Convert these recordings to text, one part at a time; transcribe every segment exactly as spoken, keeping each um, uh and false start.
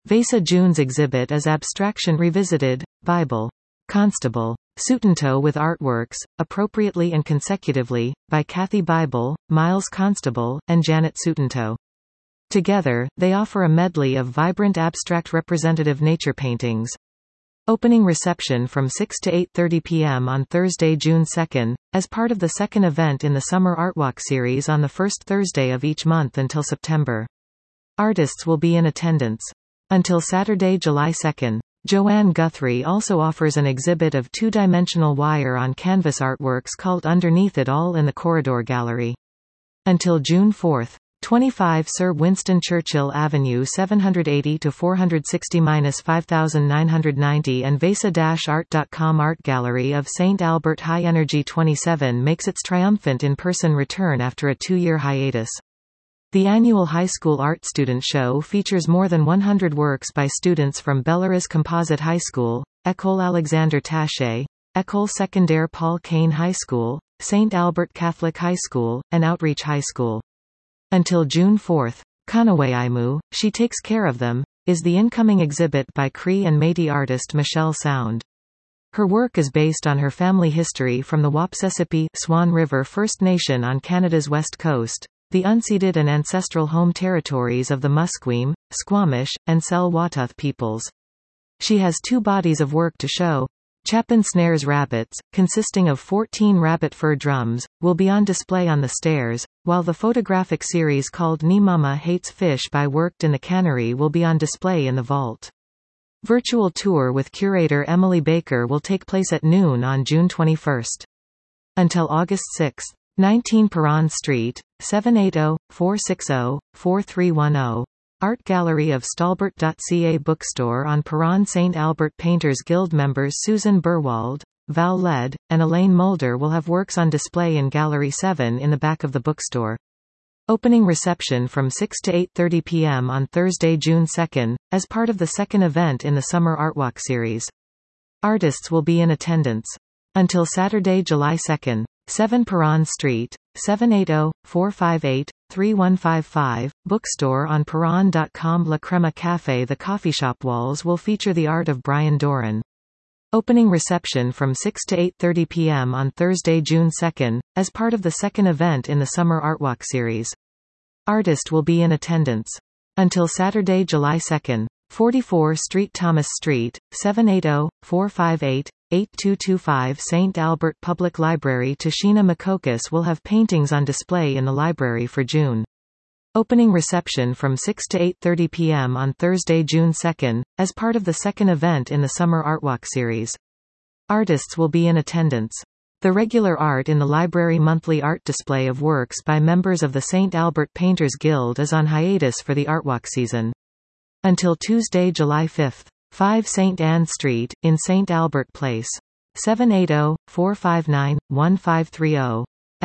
Vesa June's exhibit is Abstraction Revisited, Bible. Constable. Sutanto with artworks, appropriately and consecutively, by Kathy Bible, Miles Constable, and Janet Sutanto. Together, they offer a medley of vibrant abstract representative nature paintings. Opening reception from six to eight thirty p m on Thursday, June second, as part of the second event in the Summer Artwalk series on the first Thursday of each month until September. Artists will be in attendance until Saturday, July second. Joanne Guthrie also offers an exhibit of two-dimensional wire-on-canvas artworks called Underneath It All in the Corridor Gallery. Until June fourth. twenty-five Sir Winston Churchill Avenue seven eighty to four sixty to five nine ninety and Vesa Art dot com Art Gallery of Saint Albert High Energy twenty-seven makes its triumphant in-person return after a two-year hiatus. The annual high school art student show features more than one hundred works by students from Belarus Composite High School, École Alexandre Taché, École Secondaire Paul Kane High School, Saint Albert Catholic High School, and Outreach High School. Until June fourth, Kanawaimu, She Takes Care of Them, is the incoming exhibit by Cree and Métis artist Michelle Sound. Her work is based on her family history from the Wapsipipi Swan River First Nation on Canada's west coast, the unceded and ancestral home territories of the Musqueam, Squamish, and Tsleil-Waututh peoples. She has two bodies of work to show. Chapin Snares Rabbits, consisting of fourteen rabbit fur drums, will be on display on the stairs, while the photographic series called Ni Mama Hates Fish by Worked in the Cannery will be on display in the vault. Virtual tour with curator Emily Baker will take place at noon on June twenty-first. Until August sixth. nineteen Perron Street, seven eight zero, four six zero, four three one zero. Art Gallery of Stalbert dot c a bookstore on Perron. Saint Albert Painters Guild members Susan Burwald, Val Led, and Elaine Mulder will have works on display in Gallery seven in the back of the bookstore. Opening reception from six to eight thirty p m on Thursday, June second, as part of the second event in the Summer Artwalk series. Artists will be in attendance until Saturday, July second. seven Perron Street, seven eight zero, four five eight, three one five five, bookstore on Perron dot com. La Crema Café. The coffee shop walls will feature the art of Brian Doran. Opening reception from six to eight thirty p m on Thursday, June second, as part of the second event in the Summer Artwalk series. Artist will be in attendance until Saturday, July second. forty-four Street Thomas Street, seven eight zero, four five eight, eight two two five. Saint Albert Public Library. Tashina Makokis will have paintings on display in the library for June. Opening reception from six to eight thirty p m on Thursday, June second, as part of the second event in the Summer Artwalk series. Artists will be in attendance. The regular Art in the Library monthly art display of works by members of the Saint Albert Painters Guild is on hiatus for the Artwalk season. Until Tuesday, July fifth. five Saint Anne Street, in Saint Albert Place. seven eight zero, four five nine, one five three zero.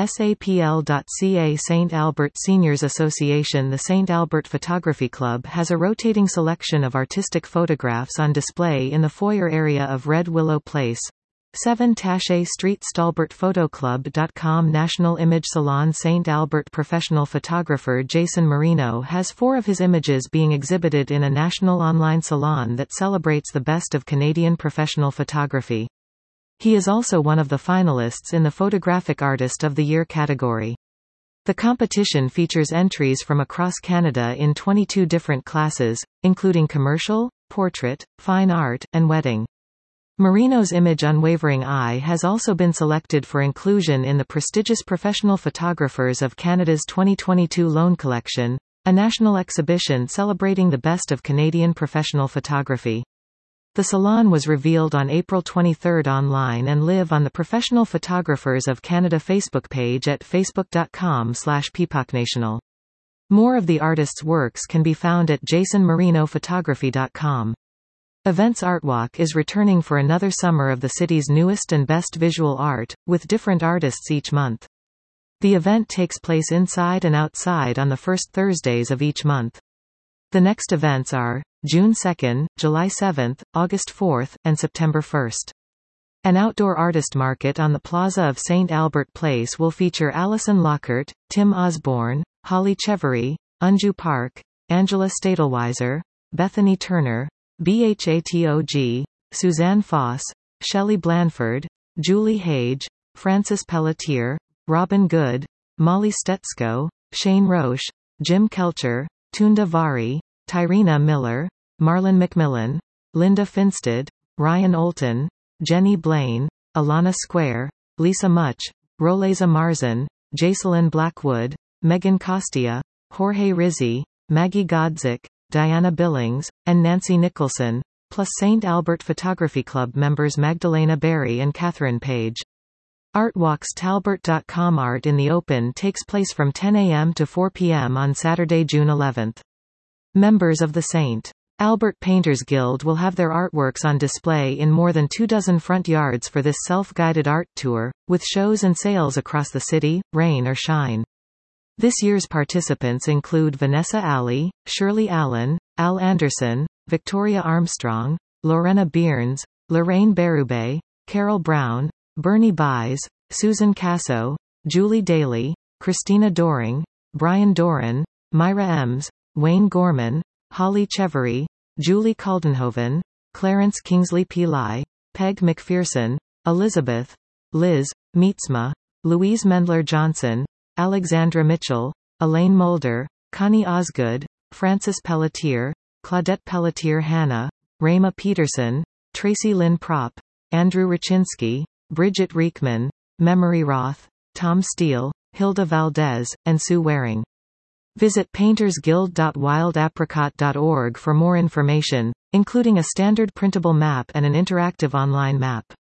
sapl dot c a. Saint Albert Seniors Association. The Saint Albert Photography Club has a rotating selection of artistic photographs on display in the foyer area of Red Willow Place. seven Taché Street. Stalbert Photo Club dot com. National Image Salon. Saint Albert professional photographer Jason Marino has four of his images being exhibited in a national online salon that celebrates the best of Canadian professional photography. He is also one of the finalists in the Photographic Artist of the Year category. The competition features entries from across Canada in twenty-two different classes, including commercial, portrait, fine art, and wedding. Marino's image Unwavering Eye has also been selected for inclusion in the prestigious Professional Photographers of Canada's twenty twenty-two Loan Collection, a national exhibition celebrating the best of Canadian professional photography. The salon was revealed on April twenty-third online and live on the Professional Photographers of Canada Facebook page at facebook dot com slash peapocnational. More of the artist's works can be found at jason marino photography dot com. Events Artwalk is returning for another summer of the city's newest and best visual art, with different artists each month. The event takes place inside and outside on the first Thursdays of each month. The next events are June second, July seventh, August fourth, and September first. An outdoor artist market on the plaza of Saint Albert Place will feature Alison Lockhart, Tim Osborne, Holly Chevery, Unju Park, Angela Stadelweiser, Bethany Turner, Bhatog, Suzanne Foss, Shelley Blanford, Julie Hage, Francis Pelletier, Robin Good, Molly Stetsko, Shane Roche, Jim Kelcher, Tunda Vari, Tyrena Miller, Marlon McMillan, Linda Finstead, Ryan Olton, Jenny Blaine, Alana Square, Lisa Much, Roleza Marzan, Jacelyn Blackwood, Megan Costia, Jorge Rizzi, Maggie Godzik, Diana Billings, and Nancy Nicholson, plus Saint Albert Photography Club members Magdalena Berry and Catherine Page. Artwalks Talbert dot com. Art in the Open takes place from ten a m to four p m on Saturday, June eleventh. Members of the Saint Albert Painters Guild will have their artworks on display in more than two dozen front yards for this self-guided art tour, with shows and sales across the city, rain or shine. This year's participants include Vanessa Alley, Shirley Allen, Al Anderson, Victoria Armstrong, Lorena Bierns, Lorraine Berube, Carol Brown, Bernie Buys, Susan Casso, Julie Daly, Christina Doring, Brian Doran, Myra Ems, Wayne Gorman, Holly Chevery, Julie Kaldenhoven, Clarence Kingsley Pillai, Peg McPherson, Elizabeth, Liz, Meetsma, Louise Mendler Johnson, Alexandra Mitchell, Elaine Mulder, Connie Osgood, Frances Pelletier, Claudette Pelletier Hannah, Rama Peterson, Tracy Lynn Propp, Andrew Rachinsky, Bridget Reekman, Memory Roth, Tom Steele, Hilda Valdez, and Sue Waring. Visit painters guild dot wild apricot dot org for more information, including a standard printable map and an interactive online map.